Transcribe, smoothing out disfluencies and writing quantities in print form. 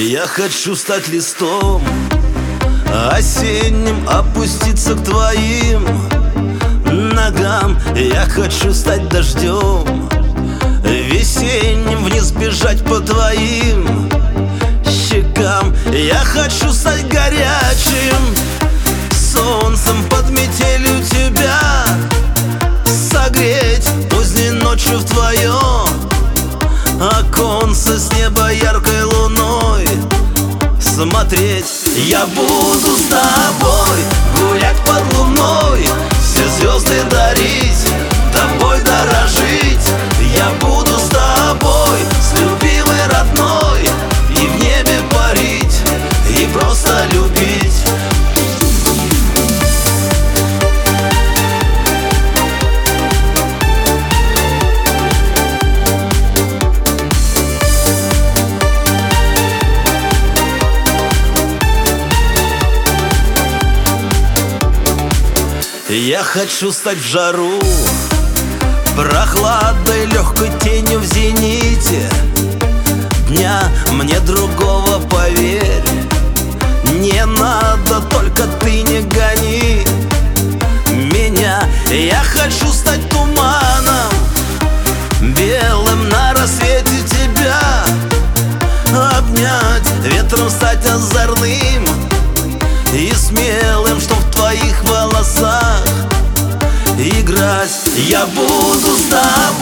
Я хочу стать листом осенним, опуститься к твоим ногам. Я хочу стать дождем весенним, вниз бежать по твоим щекам. Я хочу стать горячим солнцем под метелью тебя, согреть поздней ночью в твоем оконце, с неба яркой луной смотреть. Я буду с тобой гулять под луной, все звезды дарить, тобой дорожить. Я буду с тобой, с любимой родной, и в небе парить, и просто любить. Я хочу стать в жару прохладой, легкой тенью в зените дня. Мне другого, поверь, не надо, только ты не гони меня. Я хочу стать туманом белым на рассвете тебя, обнять, ветром стать озорным и смелым, что в твоих волосах играть. Я буду с тобой